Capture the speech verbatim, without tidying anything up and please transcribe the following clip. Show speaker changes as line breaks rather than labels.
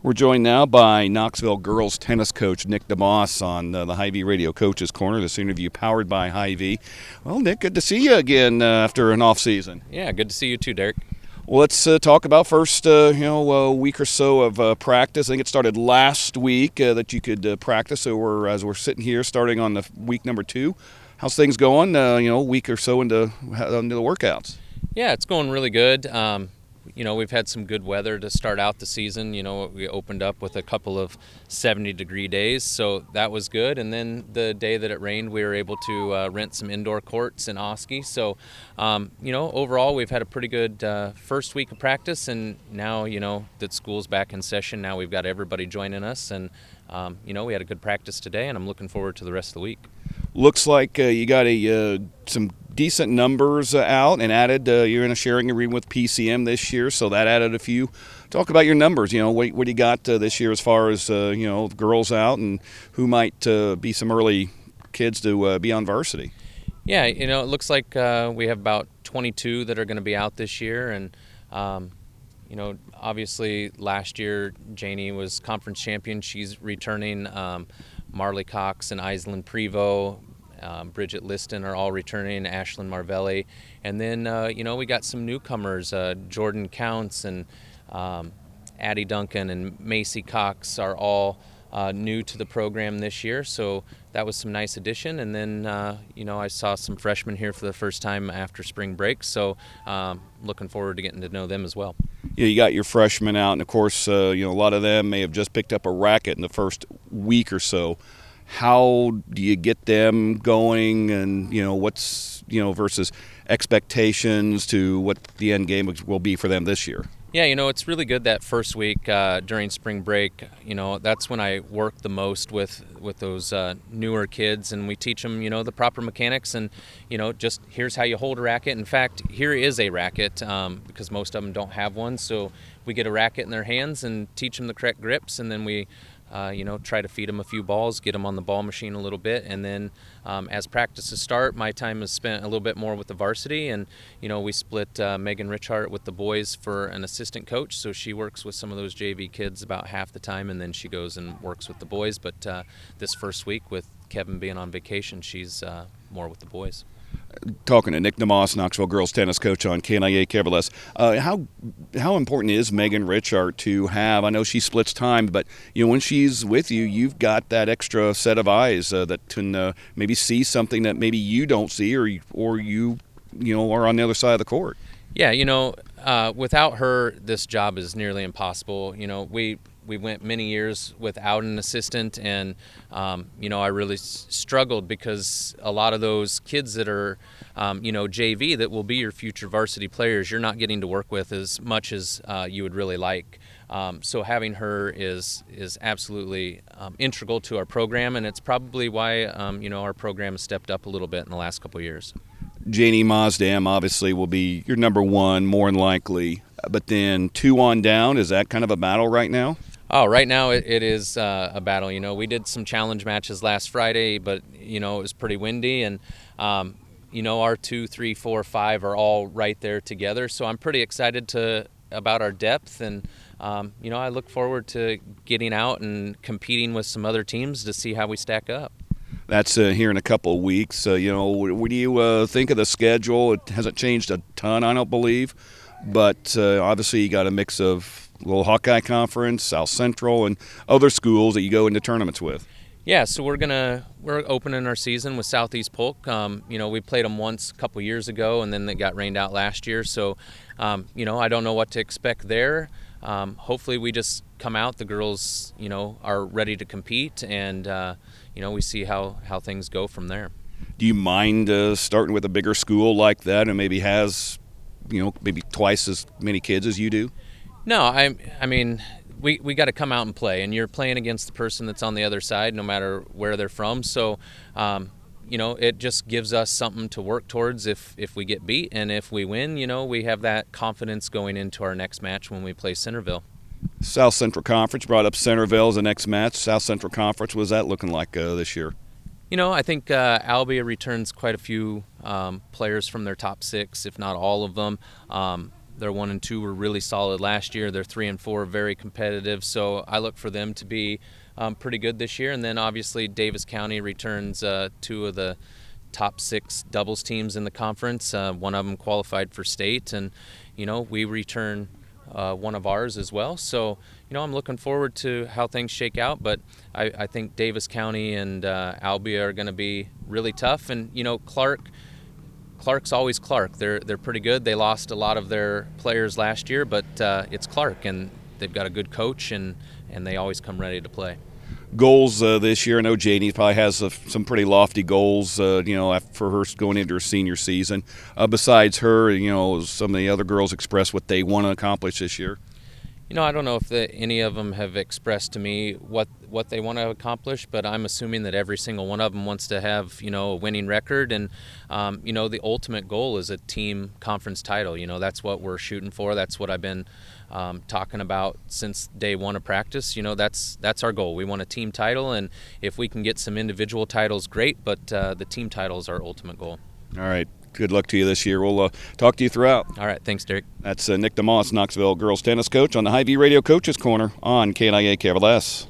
We're joined now by Knoxville girls tennis coach Nick DeMoss on uh, the Hy-Vee Radio Coaches Corner. This interview powered by Hy-Vee. Well, Nick, good to see you again uh, after an off season.
Yeah, good to see you too, Derek.
Well, let's uh, talk about first, uh, you know, a week or so of uh, practice. I think it started last week uh, that you could uh, practice. So we're as we're sitting here, starting on the week number two. How's things going? Uh, you know, a week or so into, into the workouts.
Yeah, it's going really good. Um, you know, we've had some good weather to start out the season. You know, we opened up with a couple of seventy degree days, so that was good. And then the day that it rained, we were able to uh, rent some indoor courts in Oski. So, um, you know, overall, we've had a pretty good uh, first week of practice. And now, you know, that school's back in session, now we've got everybody joining us. And, um, you know, we had a good practice today, and I'm looking forward to the rest of the week.
Looks like uh, you got a uh, some decent numbers uh, out and added. Uh, you're in a sharing agreement with P C M this year, so that added a few. Talk about your numbers. You know, what, what do you got uh, this year as far as uh, you know girls out, and who might uh, be some early kids to uh, be on varsity?
Yeah, you know, it looks like uh, we have about twenty-two that are going to be out this year, and um, you know, obviously last year Janie was conference champion. She's returning. Um, Marley Cox and Aislinn Prevost, um, Bridget Liston are all returning, Ashlyn Marvelli. And then, uh, you know, we got some newcomers, uh, Jordan Counts and um, Addie Duncan and Macy Cox are all uh, new to the program this year. So that was some nice addition. And then, uh, you know, I saw some freshmen here for the first time after spring break. So um, looking forward to getting to know them as well.
You know, you got your freshmen out, and of course, uh, you know, a lot of them may have just picked up a racket in the first week or so. How do you get them going, and you know, what's you know versus expectations to what the end game will be for them this year?
Yeah, you know, it's really good that first week uh, during spring break. You know, that's when I work the most with with those uh, newer kids, and we teach them, you know, the proper mechanics, and you know, just here's how you hold a racket. In fact, here is a racket um, because most of them don't have one, so we get a racket in their hands and teach them the correct grips, and then we. Uh, you know, try to feed them a few balls, get them on the ball machine a little bit, and then um, as practices start, my time is spent a little bit more with the varsity, and you know, we split uh, Megan Richart with the boys for an assistant coach, so she works with some of those J V kids about half the time, and then she goes and works with the boys. But uh, this first week, with Kevin being on vacation, she's uh, more with the boys.
Talking to Nick DeMoss, Knoxville girls tennis coach on K N I A K V L S. Uh, how how important is Megan Richart to have? I know she splits time, but you know when she's with you, you've got that extra set of eyes uh, that can uh, maybe see something that maybe you don't see, or or you you know are on the other side of the court.
Yeah, you know, uh, without her, this job is nearly impossible. You know, we. We went many years without an assistant, and um, you know, I really s- struggled because a lot of those kids that are, um, you know, J V that will be your future varsity players, you're not getting to work with as much as uh, you would really like. Um, so having her is is absolutely um, integral to our program, and it's probably why um, you know our program has stepped up a little bit in the last couple of years.
Janie Maasdam obviously will be your number one, more than likely, but then two on down. Is that kind of a battle right now?
Oh, right now it, it is uh, a battle. You know, we did some challenge matches last Friday, but, you know, it was pretty windy. And, um, you know, our two, three, four, five are all right there together. So I'm pretty excited to about our depth. And, um, you know, I look forward to getting out and competing with some other teams to see how we stack up.
That's uh, here in a couple of weeks. Uh, you know, what, what do you uh, think of the schedule? It hasn't changed a ton, I don't believe. But uh, obviously you got a mix of little Hawkeye Conference, South Central, and other schools that you go into tournaments with.
Yeah, so we're gonna we're opening our season with Southeast Polk. Um, you know, we played them once a couple years ago, and then they got rained out last year. So, um, you know, I don't know what to expect there. Um, hopefully, we just come out. The girls, you know, are ready to compete, and uh, you know, we see how how things go from there.
Do you mind uh, starting with a bigger school like that, and maybe has, you know, maybe twice as many kids as you do?
No, I I mean, we, we got to come out and play, and you're playing against the person that's on the other side, no matter where they're from. So, um, you know, it just gives us something to work towards if, if we get beat. And if we win, you know, we have that confidence going into our next match when we play Centerville.
South Central Conference brought up Centerville as the next match. South Central Conference, what was that looking like uh, this year?
You know, I think uh, Albia returns quite a few um, players from their top six, if not all of them. Um, their one and two were really solid last year. They're three and four, very competitive. So I look for them to be um, pretty good this year. And then obviously Davis County returns uh, two of the top six doubles teams in the conference. Uh, one of them qualified for state, and you know we return uh, one of ours as well. So you know I'm looking forward to how things shake out. But I, I think Davis County and uh, Albia are going to be really tough. And you know Clark. Clark's always Clark. They're they're pretty good. They lost a lot of their players last year, but uh, it's Clark, and they've got a good coach, and, and they always come ready to play.
Goals uh, this year. I know Janie probably has uh, some pretty lofty goals, uh, you know, for her going into her senior season. Uh, besides her, you know, some of the other girls express what they want to accomplish this year.
You know, I don't know if the, any of them have expressed to me what what they want to accomplish, but I'm assuming that every single one of them wants to have, you know, a winning record. And, um, you know, the ultimate goal is a team conference title. You know, that's what we're shooting for. That's what I've been um, talking about since day one of practice. You know, that's that's our goal. We want a team title, and if we can get some individual titles, great, but uh, the team title is our ultimate goal.
All right. Good luck to you this year. We'll uh, talk to you throughout.
All right. Thanks, Derek.
That's uh, Nick DeMoss, Knoxville girls tennis coach, on the Hy-Vee Radio Coaches Corner on K N I A K L S.